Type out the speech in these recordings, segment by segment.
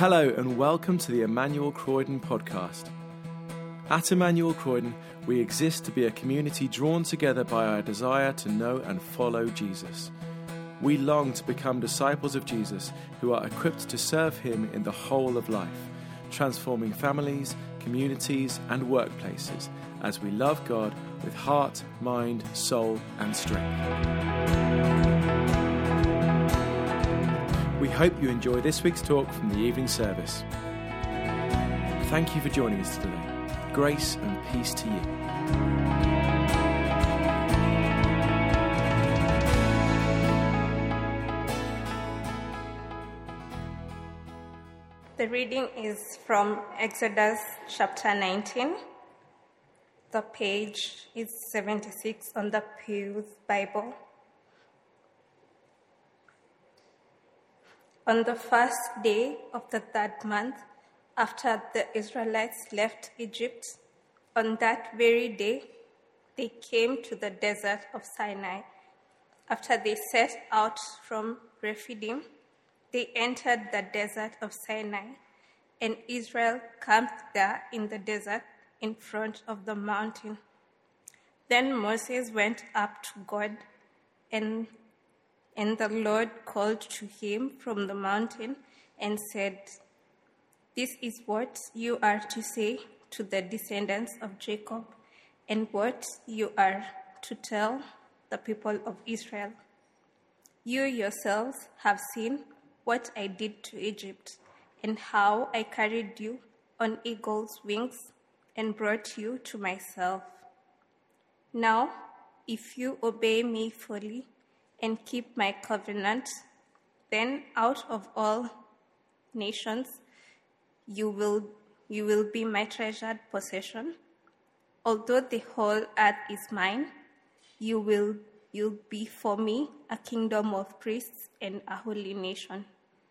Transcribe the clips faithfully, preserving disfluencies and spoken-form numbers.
Hello and welcome to the Emmanuel Croydon podcast. At Emmanuel Croydon, we exist to be a community drawn together by our desire to know and follow Jesus. We long to become disciples of Jesus who are equipped to serve him in the whole of life, transforming families, communities and workplaces as we love God with heart, mind, soul and strength. We hope you enjoy this week's talk from the evening service. Thank you for joining us today. Grace and peace to you. The reading is from Exodus chapter nineteen. The page is seventy-six on the Pew's Bible. On the first day of the third month, after the Israelites left Egypt, on that very day, they came to the desert of Sinai. After they set out from Rephidim, they entered the desert of Sinai, and Israel camped there in the desert in front of the mountain. Then Moses went up to God, and And the Lord called to him from the mountain and said, "This is what you are to say to the descendants of Jacob, and what you are to tell the people of Israel. You yourselves have seen what I did to Egypt, and how I carried you on eagle's wings and brought you to myself. Now, if you obey me fully and keep my covenant, then out of all nations you will you will be my treasured possession. Although the whole earth is mine, you will you'll be for me a kingdom of priests and a holy nation.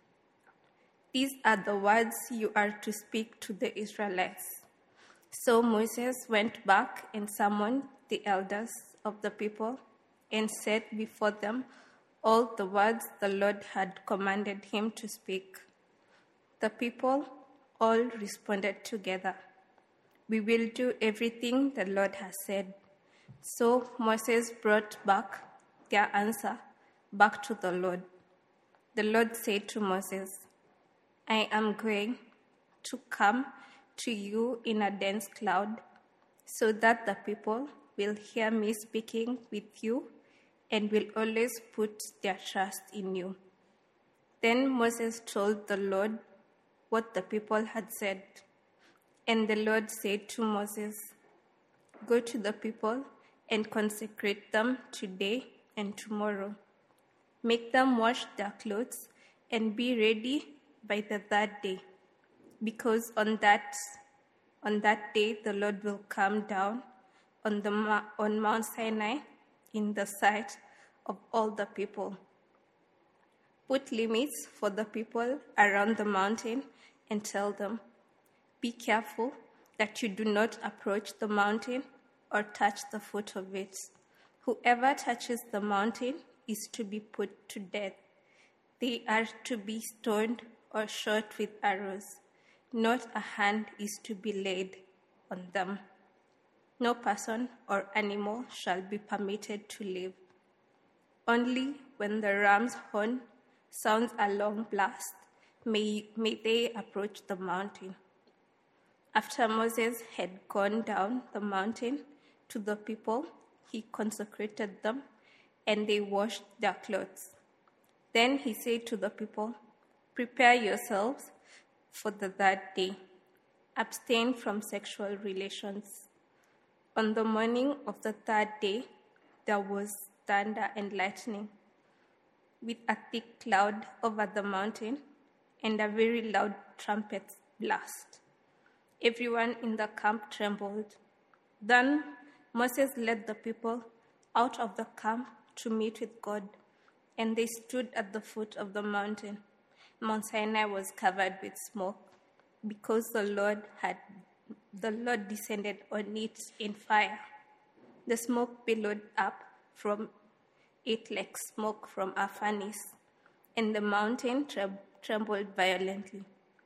These are the words you are to speak to the Israelites." So Moses went back and summoned the elders of the people and said before them all the words the Lord had commanded him to speak. The people all responded together, "We will do everything the Lord has said." So Moses brought back their answer back to the Lord. The Lord said to Moses, "I am going to come to you in a dense cloud, so that the people will hear me speaking with you and will always put their trust in you." Then Moses told the Lord what the people had said. And the Lord said to Moses, "Go to the people and consecrate them today and tomorrow. Make them wash their clothes and be ready by the third day, because on that on that day the Lord will come down on the on Mount Sinai in the sight of all the people. Put limits for the people around the mountain and tell them, 'Be careful that you do not approach the mountain or touch the foot of it. Whoever touches the mountain is to be put to death. They are to be stoned or shot with arrows. Not a hand is to be laid on them. No person or animal shall be permitted to live. Only when the ram's horn sounds a long blast may, may they approach the mountain." After Moses had gone down the mountain to the people, he consecrated them, and they washed their clothes. Then he said to the people, "Prepare yourselves for the third day. Abstain from sexual relations." On the morning of the third day, there was thunder and lightning, with a thick cloud over the mountain and a very loud trumpet blast. Everyone in the camp trembled. Then Moses led the people out of the camp to meet with God, and they stood at the foot of the mountain. Mount Sinai was covered with smoke, because the Lord had the Lord descended on it in fire. The smoke billowed up from it like smoke from a furnace, and the mountain trem- trembled violently.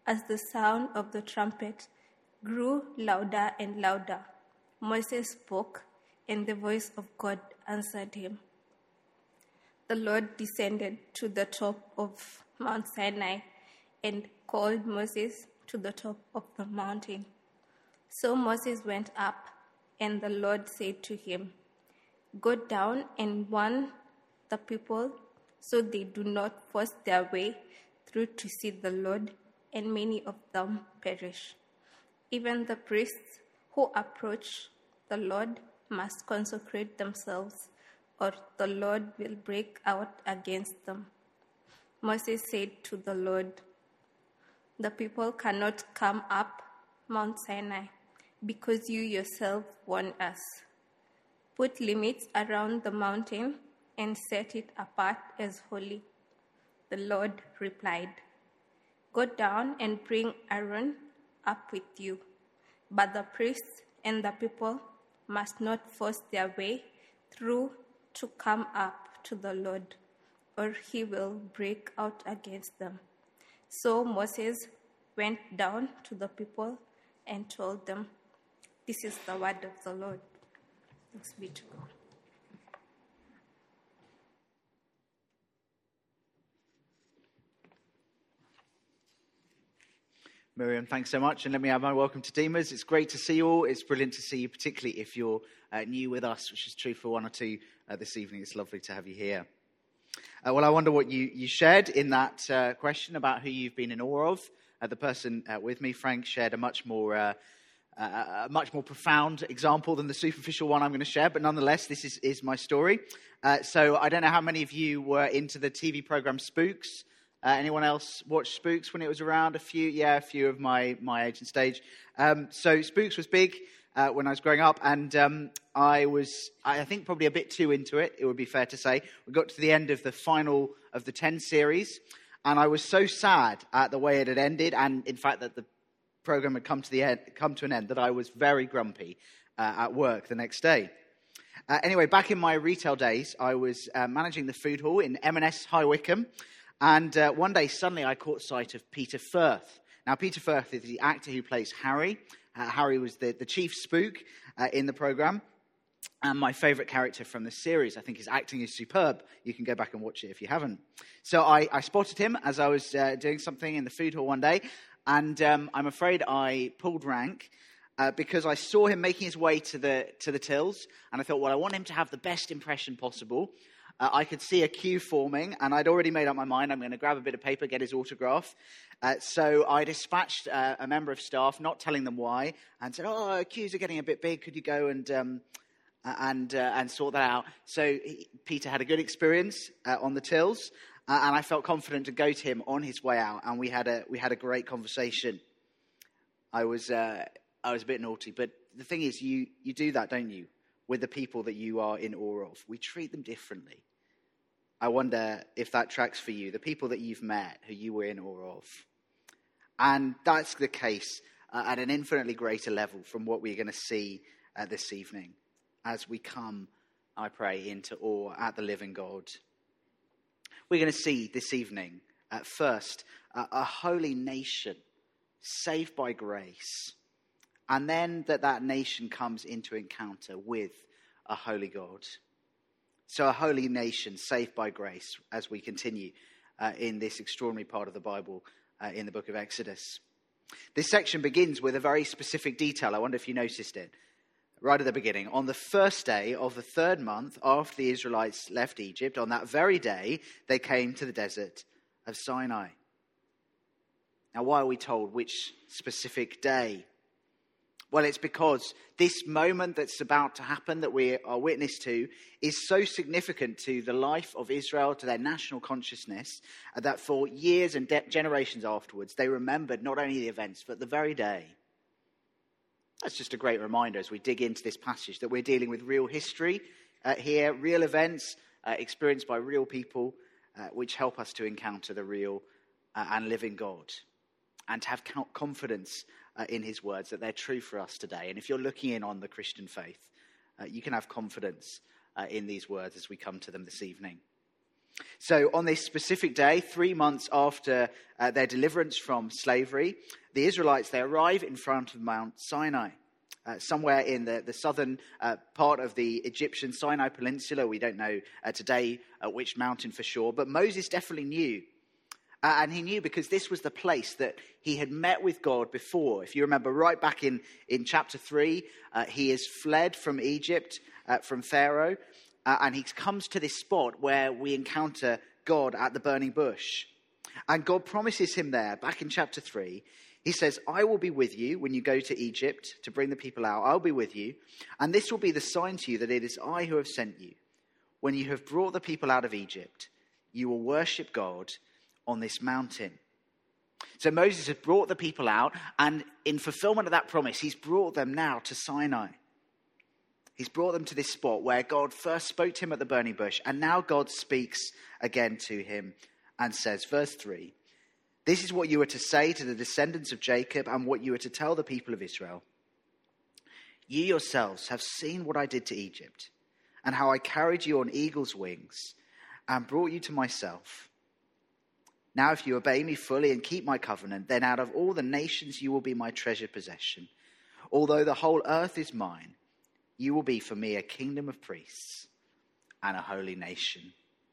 as the sound of the trumpet grew louder and louder, Moses spoke, and the voice of God answered him. The Lord descended to the top of Mount Sinai and called Moses to the top of the mountain. So Moses went up, and the Lord said to him, "Go down and warn the people so they do not force their way through to see the Lord, and many of them perish. Even the priests who approach the Lord must consecrate themselves, or the Lord will break out against them." Moses said to the Lord, "The people cannot come up Mount Sinai because you yourself warned us. Put limits around the mountain and set it apart as holy." The Lord replied, "Go down and bring Aaron up with you, but the priests and the people must not force their way through to come up to the Lord, or he will break out against them." So Moses went down to the people and told them, "This is the word of the Lord." Thanks be to God. Miriam, thanks so much. And let me add my welcome to Demas. It's great to see you all. It's brilliant to see you, particularly if you're uh, new with us, which is true for one or two uh, this evening. It's lovely to have you here. Uh, well, I wonder what you, you shared in that uh, question about who you've been in awe of. Uh, the person uh, with me, Frank, shared a much more uh, uh, a much more profound example than the superficial one I'm going to share. But nonetheless, this is, is my story. Uh, so I don't know how many of you were into the T V program Spooks. Uh, anyone else watch Spooks when it was around? A few, yeah, a few of my, my age and stage. Um, so Spooks was big uh, when I was growing up, and um, I was, I think, probably a bit too into it, it would be fair to say. We got to the end of the final of the ten series, and I was so sad at the way it had ended, and in fact that the program had come to the end, come to an end, that I was very grumpy uh, at work the next day. Uh, anyway, back in my retail days, I was uh, managing the food hall in M and S High Wycombe. And uh, one day, suddenly, I caught sight of Peter Firth. Now, Peter Firth is the actor who plays Harry. Uh, Harry was the, the chief spook uh, in the programme, and my favourite character from the series. I think his acting is superb. You can go back and watch it if you haven't. So I, I spotted him as I was uh, doing something in the food hall one day, and um, I'm afraid I pulled rank uh, because I saw him making his way to the to the tills, and I thought, well, I want him to have the best impression possible. Uh, I could see a queue forming, and I'd already made up my mind. I'm going to grab a bit of paper, get his autograph. Uh, so I dispatched uh, a member of staff, not telling them why, and said, "Oh, queues are getting a bit big. Could you go and um, and uh, and sort that out?" So he, Peter had a good experience uh, on the tills, uh, and I felt confident to go to him on his way out, and we had a we had a great conversation. I was uh, I was a bit naughty, but the thing is, you you do that, don't you, with the people that you are in awe of? We treat them differently. I wonder if that tracks for you, the people that you've met, who you were in awe of. And that's the case uh, at an infinitely greater level from what we're going to see uh, this evening as we come, I pray, into awe at the living God. We're going to see this evening, at first, uh, a holy nation saved by grace, and then that that nation comes into encounter with a holy God. So a holy nation saved by grace as we continue uh, in this extraordinary part of the Bible uh, in the book of Exodus. This section begins with a very specific detail. I wonder if you noticed it. Right at the beginning, on the first day of the third month after the Israelites left Egypt, on that very day, they came to the desert of Sinai. Now, why are we told which specific day? Well, it's because this moment that's about to happen, that we are witness to, is so significant to the life of Israel, to their national consciousness, that for years and de- generations afterwards, they remembered not only the events, but the very day. That's just a great reminder as we dig into this passage that we're dealing with real history uh, here, real events uh, experienced by real people, uh, which help us to encounter the real uh, and living God, and to have confidence uh, in his words that they're true for us today. And if you're looking in on the Christian faith, uh, you can have confidence uh, in these words as we come to them this evening. So on this specific day, three months after uh, their deliverance from slavery, the Israelites, they arrive in front of Mount Sinai, uh, somewhere in the, the southern uh, part of the Egyptian Sinai Peninsula. We don't know uh, today uh, which mountain for sure, but Moses definitely knew. Uh, and he knew because this was the place that he had met with God before. If you remember right back in, in chapter three, uh, he has fled from Egypt, uh, from Pharaoh, uh, and he comes to this spot where we encounter God at the burning bush. And God promises him there, back in chapter three, he says, I will be with you when you go to Egypt to bring the people out. I'll be with you. And this will be the sign to you that it is I who have sent you. When you have brought the people out of Egypt, you will worship God on this mountain. So Moses had brought the people out, and in fulfillment of that promise, he's brought them now to Sinai. He's brought them to this spot where God first spoke to him at the burning bush, and now God speaks again to him and says, verse three, this is what you are to say to the descendants of Jacob and what you are to tell the people of Israel. You yourselves have seen what I did to Egypt and how I carried you on eagle's wings and brought you to myself. Now, if you obey me fully and keep my covenant, then out of all the nations you will be my treasured possession. Although the whole earth is mine, you will be for me a kingdom of priests and a holy nation.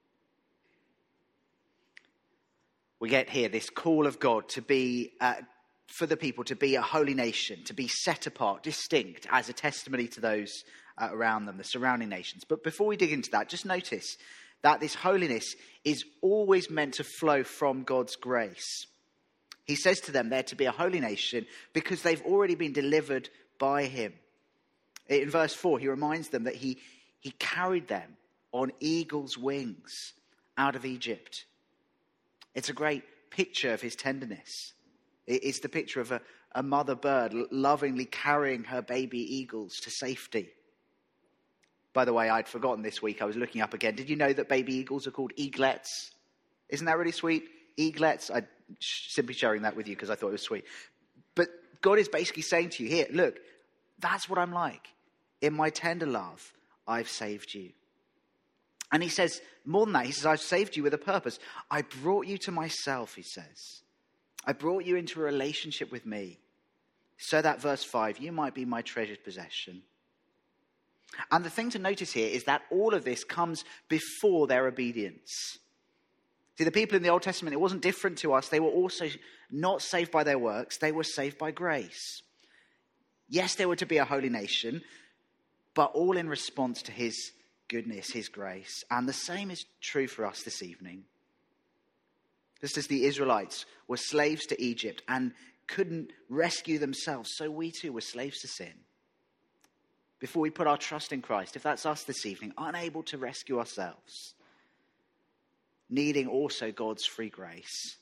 We get here this call of God to be, uh, for the people to be a holy nation, to be set apart, distinct as a testimony to those uh, around them, the surrounding nations. But before we dig into that, just notice that this holiness is always meant to flow from God's grace. He says to them they're to be a holy nation because they've already been delivered by him. In verse four, he reminds them that he, he carried them on eagle's wings out of Egypt. It's a great picture of his tenderness. It's the picture of a, a mother bird lovingly carrying her baby eagles to safety. By the way, I'd forgotten this week. I was looking up again. Did you know that baby eagles are called eaglets? Isn't that really sweet? Eaglets. I'm simply sharing that with you because I thought it was sweet. But God is basically saying to you here, look, that's what I'm like. In my tender love, I've saved you. And he says more than that. He says, I've saved you with a purpose. I brought you to myself, he says. I brought you into a relationship with me so that, verse five, you might be my treasured possession. And the thing to notice here is that all of this comes before their obedience. See, the people in the Old Testament, it wasn't different to us. They were also not saved by their works. They were saved by grace. Yes, they were to be a holy nation, but all in response to his goodness, his grace. And the same is true for us this evening. Just as the Israelites were slaves to Egypt and couldn't rescue themselves, so we too were slaves to sin. Before we put our trust in Christ, if that's us this evening, unable to rescue ourselves, needing also God's free grace.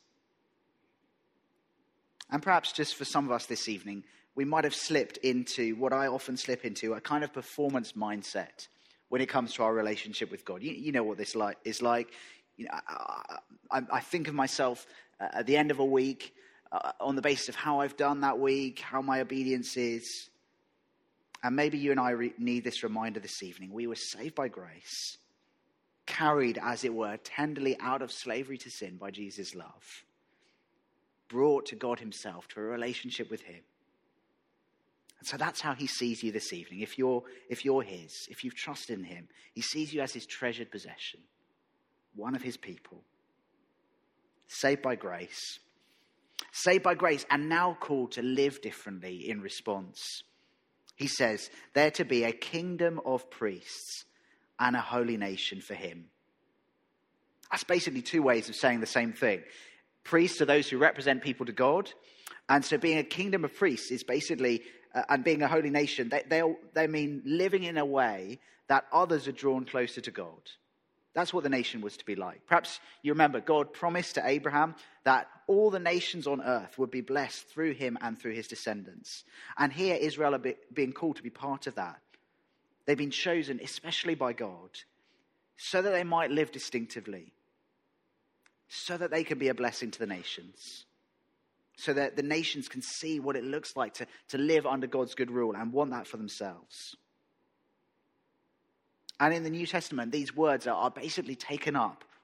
And perhaps just for some of us this evening, we might have slipped into what I often slip into, a kind of performance mindset when it comes to our relationship with God. You, you know what this like, is like. You know, I, I, I think of myself uh, at the end of a week uh, on the basis of how I've done that week, how my obedience is. And maybe you and I re- need this reminder this evening. We were saved by grace, carried, as it were, tenderly out of slavery to sin by Jesus' love, brought to God himself, to a relationship with him. And so that's how he sees you this evening. If you're, if you're his, if you've trusted in him, he sees you as his treasured possession, one of his people, saved by grace, saved by grace, and now called to live differently in response. He says they're to be a kingdom of priests and a holy nation for him. That's basically two ways of saying the same thing. Priests are those who represent people to God. And so being a kingdom of priests is basically, uh, and being a holy nation, they, they, they mean living in a way that others are drawn closer to God. That's what the nation was to be like. Perhaps you remember God promised to Abraham that all the nations on earth would be blessed through him and through his descendants. And here Israel are being called to be part of that. They've been chosen especially by God so that they might live distinctively, so that they can be a blessing to the nations, so that the nations can see what it looks like to, to live under God's good rule and want that for themselves. And in the New Testament, these words are, are basically taken up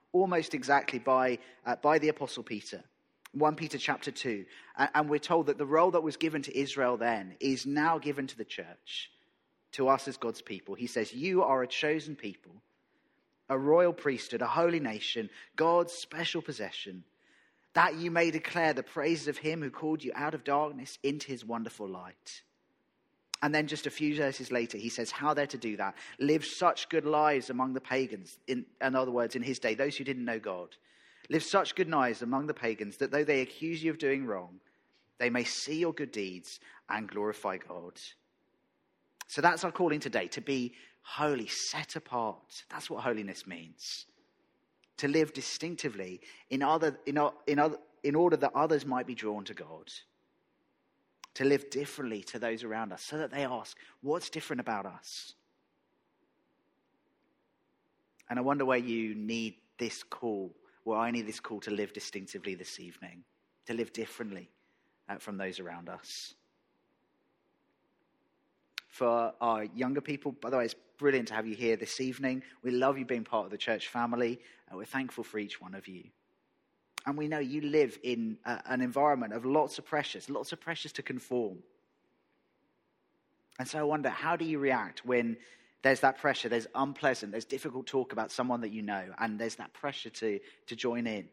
almost exactly by, uh, by the Apostle Peter. First Peter chapter two. And, and we're told that the role that was given to Israel then is now given to the church, to us as God's people. He says, you are a chosen people, a royal priesthood, a holy nation, God's special possession, that you may declare the praises of him who called you out of darkness into his wonderful light. And then just a few verses later, he says how they're to do that. Live such good lives among the pagans. In, in other words, in his day, those who didn't know God. Live such good lives among the pagans that though they accuse you of doing wrong, they may see your good deeds and glorify God. So that's our calling today, to be holy, set apart. That's what holiness means. To live distinctively in, other, in, in, other, in order that others might be drawn to God. To live differently to those around us so that they ask, what's different about us? And I wonder where you need this call, where I need this call to live distinctively this evening, to live differently uh, from those around us. For our younger people, by the way, it's brilliant to have you here this evening. We love you being part of the church family. Uh, we're thankful for each one of you. And we know you live in uh, an environment of lots of pressures, lots of pressures to conform. And so I wonder, how do you react when there's that pressure, there's unpleasant, there's difficult talk about someone that you know, and there's that pressure to, to join in?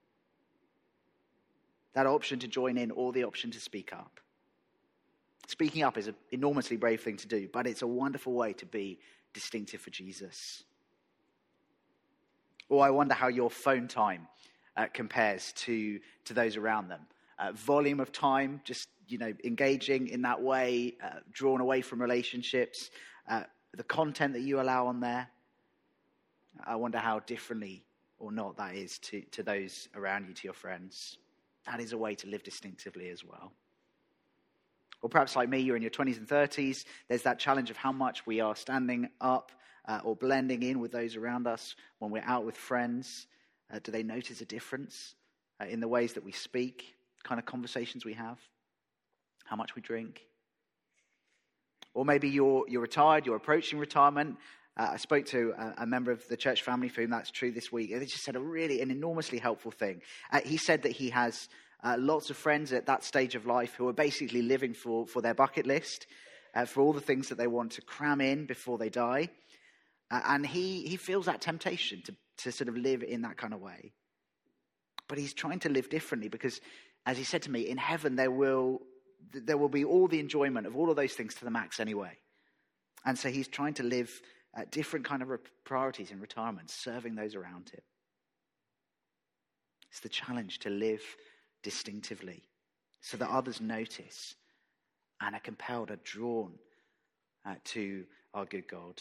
That option to join in or the option to speak up. Speaking up is an enormously brave thing to do, but it's a wonderful way to be distinctive for Jesus. Or I wonder how your phone time uh, compares to, to those around them. Uh, volume of time, just, you know, engaging in that way, uh, drawn away from relationships, uh, the content that you allow on there. I wonder how differently or not that is to, to those around you, to your friends. That is a way to live distinctively as well. Or perhaps like me, you're in your twenties and thirties. There's that challenge of how much we are standing up uh, or blending in with those around us when we're out with friends. Uh, do they notice a difference uh, in the ways that we speak, kind of conversations we have, how much we drink? Or maybe you're you're retired, you're approaching retirement. Uh, I spoke to a, a member of the church family for whom that's true this week. They just said a really, an enormously helpful thing. Uh, he said that he has uh, lots of friends at that stage of life who are basically living for, for their bucket list, uh, for all the things that they want to cram in before they die. Uh, and he, he feels that temptation to, to sort of live in that kind of way. But he's trying to live differently because, as he said to me, in heaven there will there will be all the enjoyment of all of those things to the max anyway. And so he's trying to live uh, different kind of priorities in retirement, serving those around him. It's the challenge to live distinctively so that others notice and are compelled, are drawn uh, to our good God.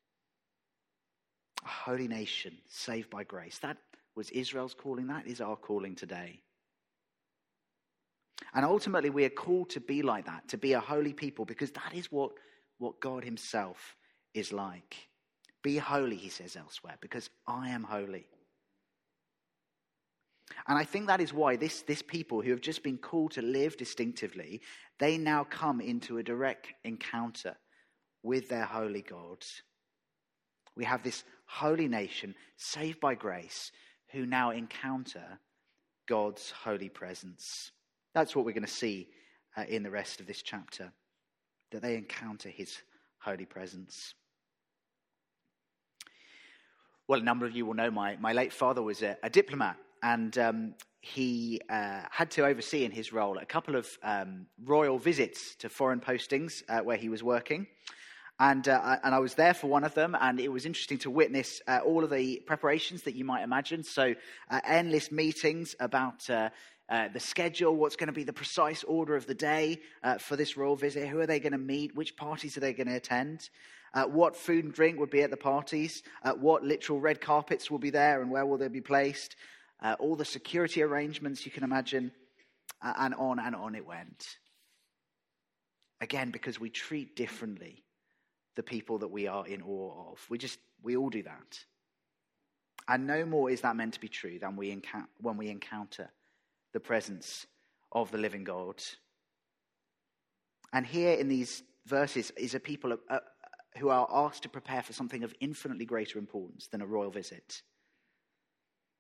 A holy nation saved by grace. That was Israel's calling. That is our calling today. And ultimately we are called to be like that, to be a holy people, because that is what, what God himself is like. Be holy, he says elsewhere, because I am holy. And I think that is why this, this people who have just been called to live distinctively, they now come into a direct encounter with their holy God. We have this holy nation saved by grace who now encounter God's holy presence. That's what we're going to see uh, in the rest of this chapter, that they encounter his holy presence. Well, a number of you will know my, my late father was a, a diplomat, and um, he uh, had to oversee in his role a couple of um, royal visits to foreign postings uh, where he was working. And uh, and I was there for one of them, and it was interesting to witness uh, all of the preparations that you might imagine. So uh, endless meetings about uh, uh, the schedule, what's going to be the precise order of the day uh, for this royal visit, who are they going to meet, which parties are they going to attend, uh, what food and drink would be at the parties, uh, what literal red carpets will be there and where will they be placed, uh, all the security arrangements you can imagine, uh, and on and on it went. Again, because we treat differently the people that we are in awe of. We just, we all do that. And no more is that meant to be true than we enca- when we encounter the presence of the living God. And here in these verses is a people uh, who are asked to prepare for something of infinitely greater importance than a royal visit.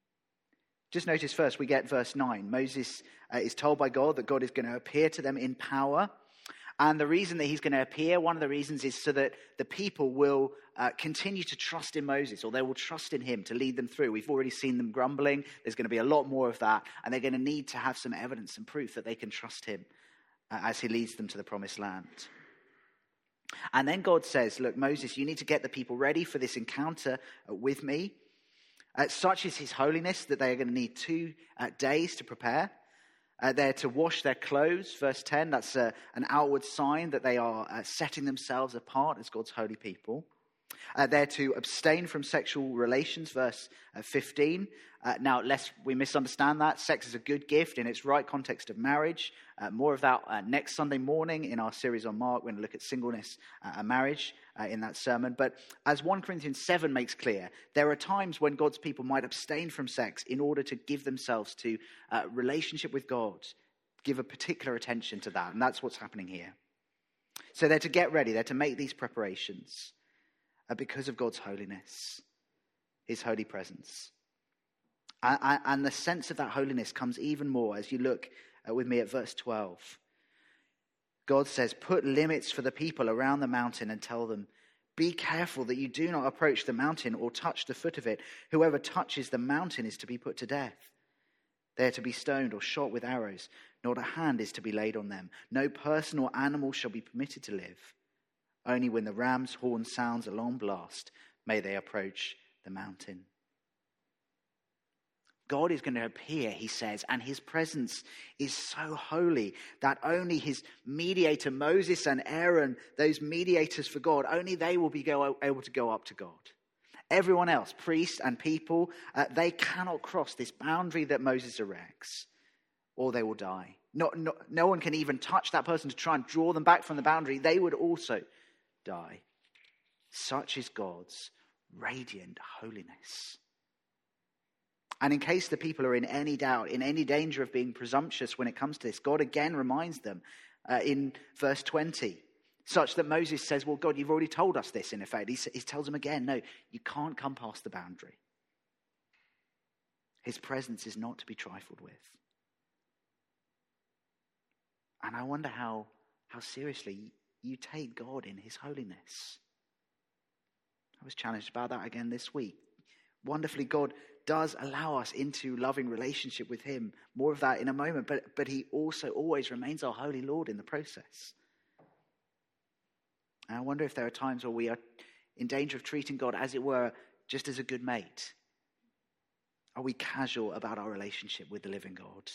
Just notice first, we get verse nine. Moses uh, is told by God that God is going to appear to them in power. And the reason that he's going to appear, one of the reasons is so that the people will uh, continue to trust in Moses, or they will trust in him to lead them through. We've already seen them grumbling. There's going to be a lot more of that. And they're going to need to have some evidence and proof that they can trust him uh, as he leads them to the promised land. And then God says, look, Moses, you need to get the people ready for this encounter uh, with me. Uh, such is his holiness that they are going to need two uh, days to prepare. Uh, they're to wash their clothes, verse ten. That's uh, an outward sign that they are uh, setting themselves apart as God's holy people. Uh, they're to abstain from sexual relations, verse uh, fifteen. Uh, now, lest we misunderstand that, sex is a good gift in its right context of marriage. Uh, more of that uh, next Sunday morning in our series on Mark. We're going to look at singleness uh, and marriage uh, in that sermon. But as First Corinthians seven makes clear, there are times when God's people might abstain from sex in order to give themselves to uh, relationship with God, give a particular attention to that. And that's what's happening here. So they're to get ready. They're to make these preparations uh, because of God's holiness, his holy presence. And, and the sense of that holiness comes even more as you look uh, with me at verse twelve. God says, put limits for the people around the mountain and tell them, be careful that you do not approach the mountain or touch the foot of it. Whoever touches the mountain is to be put to death. They are to be stoned or shot with arrows. Not a hand is to be laid on them. No person or animal shall be permitted to live. Only when the ram's horn sounds a long blast may they approach the mountain. God is going to appear, he says, and his presence is so holy that only his mediator, Moses and Aaron, those mediators for God, only they will be go, able to go up to God. Everyone else, priests and people, uh, they cannot cross this boundary that Moses erects, or they will die. No, no, no one can even touch that person to try and draw them back from the boundary. They would also die. Such is God's radiant holiness. And in case the people are in any doubt, in any danger of being presumptuous when it comes to this, God again reminds them uh, in verse twenty, such that Moses says, well, God, you've already told us this, in effect. He, he tells them again, no, you can't come past the boundary. His presence is not to be trifled with. And I wonder how, how seriously you take God in his holiness. I was challenged about that again this week. Wonderfully, God does allow us into loving relationship with him. More of that in a moment. But, but he also always remains our holy Lord in the process. And I wonder if there are times where we are in danger of treating God, as it were, just as a good mate. Are we casual about our relationship with the living God?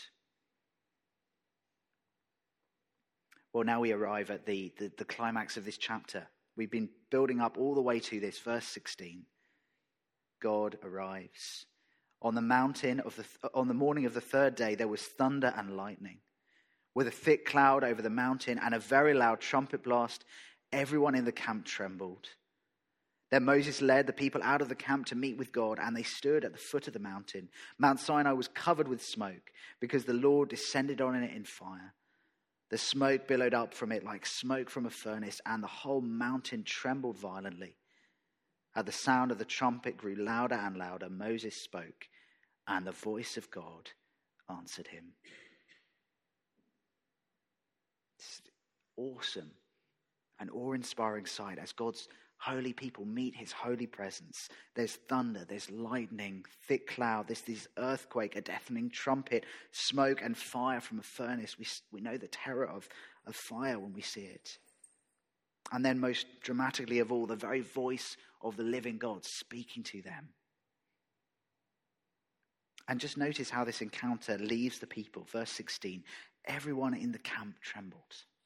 Well, now we arrive at the, the, the climax of this chapter. We've been building up all the way to this, verse sixteen. God arrives. On the mountain of the th- on the morning of the third day, there was thunder and lightning, with a thick cloud over the mountain and a very loud trumpet blast. Everyone in the camp trembled. Then Moses led the people out of the camp to meet with God, and they stood at the foot of the mountain. Mount Sinai was covered with smoke, because the Lord descended on it in fire. The smoke billowed up from it like smoke from a furnace, and the whole mountain trembled violently. At the sound of the trumpet grew louder and louder. Moses spoke, and the voice of God answered him. It's awesome, an awe-inspiring sight as God's holy people meet his holy presence. There's thunder, there's lightning, thick cloud, there's this earthquake, a deafening trumpet, smoke and fire from a furnace. We, we know the terror of, of fire when we see it. And then most dramatically of all, the very voice of the living God speaking to them. And just notice how this encounter leaves the people. Verse sixteen, everyone in the camp trembled.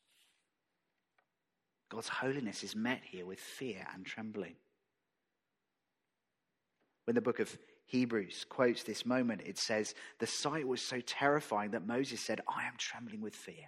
God's holiness is met here with fear and trembling. When the book of Hebrews quotes this moment, it says, the sight was so terrifying that Moses said, I am trembling with fear.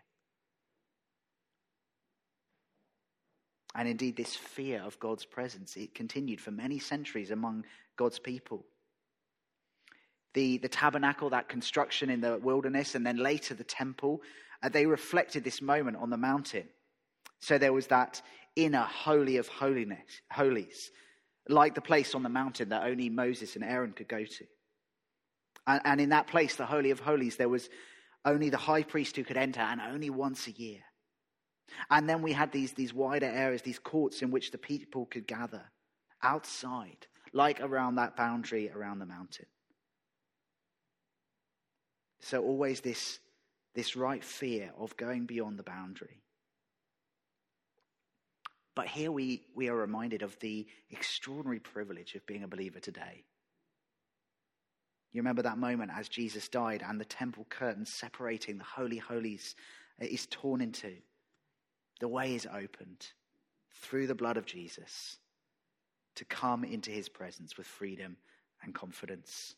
And indeed, this fear of God's presence, it continued for many centuries among God's people. The, the tabernacle, that construction in the wilderness, and then later the temple, uh, they reflected this moment on the mountain. So there was that inner holy of holiness, holies, like the place on the mountain that only Moses and Aaron could go to. And, and in that place, the Holy of Holies, there was only the high priest who could enter, and only once a year. And then we had these, these wider areas, these courts in which the people could gather outside, like around that boundary around the mountain. So always this, this right fear of going beyond the boundary. But here we, we are reminded of the extraordinary privilege of being a believer today. You remember that moment as Jesus died and the temple curtain separating the Holy Holies is torn in two. The way is opened through the blood of Jesus to come into his presence with freedom and confidence.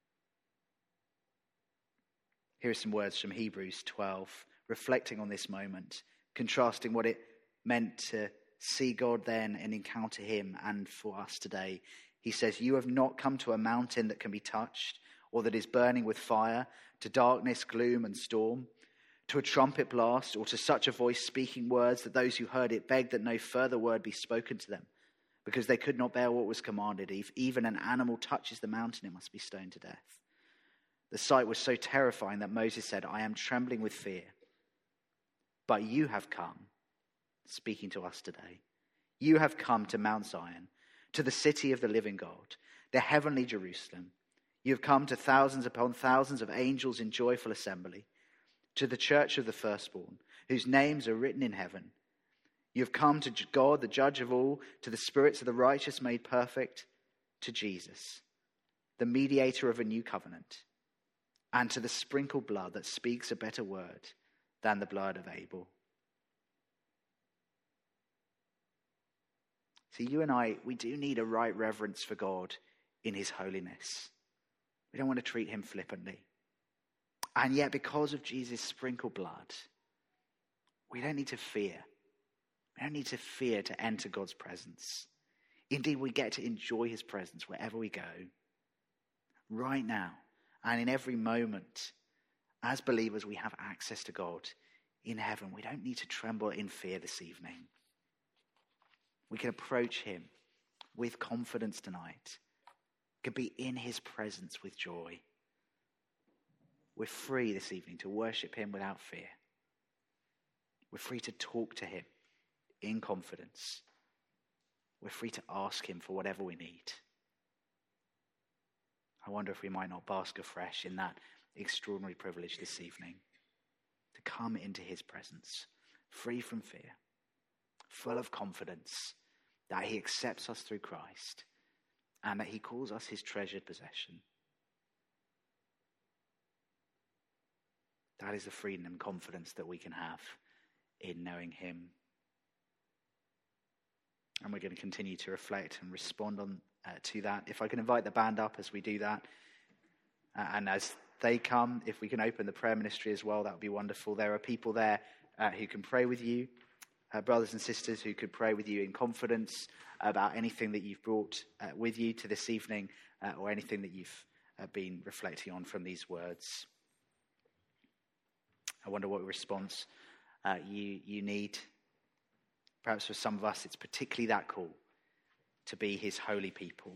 Here are some words from Hebrews twelve, reflecting on this moment, contrasting what it meant to see God then and encounter him, and for us today. He says, "You have not come to a mountain that can be touched, or that is burning with fire, to darkness, gloom, and storm, to a trumpet blast, or to such a voice speaking words that those who heard it begged that no further word be spoken to them, because they could not bear what was commanded. If even an animal touches the mountain, it must be stoned to death." The sight was so terrifying that Moses said, "I am trembling with fear." But you have come, speaking to us today, you have come to Mount Zion, to the city of the living God, the heavenly Jerusalem. You have come to thousands upon thousands of angels in joyful assembly, to the church of the firstborn, whose names are written in heaven. You have come to God, the judge of all, to the spirits of the righteous made perfect, to Jesus, the mediator of a new covenant, and to the sprinkled blood that speaks a better word than the blood of Abel. See, you and I, we do need a right reverence for God in his holiness. We don't want to treat him flippantly. And yet, because of Jesus' sprinkled blood, we don't need to fear. We don't need to fear to enter God's presence. Indeed, we get to enjoy his presence wherever we go, right now, and in every moment. As believers, we have access to God in heaven. We don't need to tremble in fear this evening. We can approach him with confidence tonight. We can be in his presence with joy. We're free this evening to worship him without fear. We're free to talk to him in confidence. We're free to ask him for whatever we need. I wonder if we might not bask afresh in that extraordinary privilege this evening, to come into his presence, free from fear, full of confidence that he accepts us through Christ and that he calls us his treasured possession. That is the freedom and confidence that we can have in knowing him. And we're going to continue to reflect and respond on uh, to that. If I can invite the band up as we do that. Uh, and as they come, if we can open the prayer ministry as well, that would be wonderful. There are people there uh, who can pray with you, uh, brothers and sisters who could pray with you in confidence about anything that you've brought uh, with you to this evening, uh, or anything that you've uh, been reflecting on from these words. I wonder what response uh, you you need. Perhaps for some of us, it's particularly that call to be his holy people.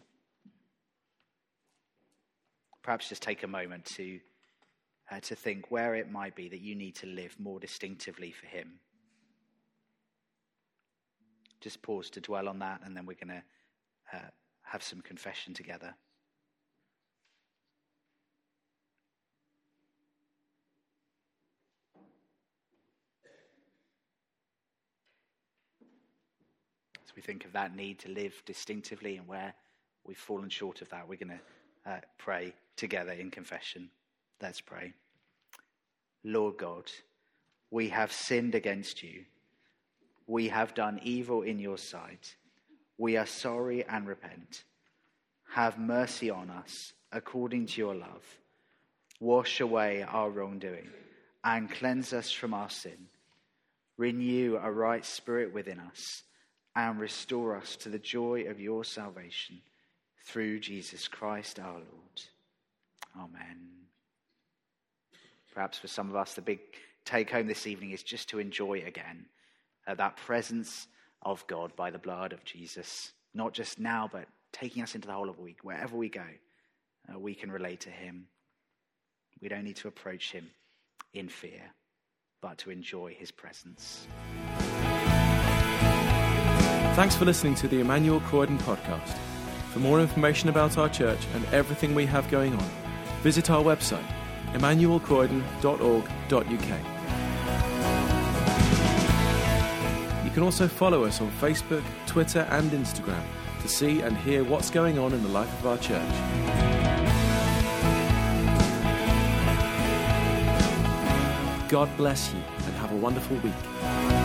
Perhaps just take a moment to uh, to think where it might be that you need to live more distinctively for him. Just pause to dwell on that, and then we're going to uh, have some confession together. As we think of that need to live distinctively and where we've fallen short of that, we're going to uh, pray together in confession. Let's pray. Lord God, we have sinned against you. We have done evil in your sight. We are sorry and repent. Have mercy on us according to your love. Wash away our wrongdoing and cleanse us from our sin. Renew a right spirit within us and restore us to the joy of your salvation through Jesus Christ our Lord. Amen. Perhaps for some of us, the big take home this evening is just to enjoy again uh, that presence of God by the blood of Jesus. Not just now, but taking us into the whole of the week. Wherever we go, uh, we can relate to him. We don't need to approach him in fear, but to enjoy his presence. Thanks for listening to the Emmanuel Croydon podcast. For more information about our church and everything we have going on, visit our website, emmanuel croydon dot org dot u k. You can also follow us on Facebook, Twitter and Instagram to see and hear what's going on in the life of our church. God bless you and have a wonderful week.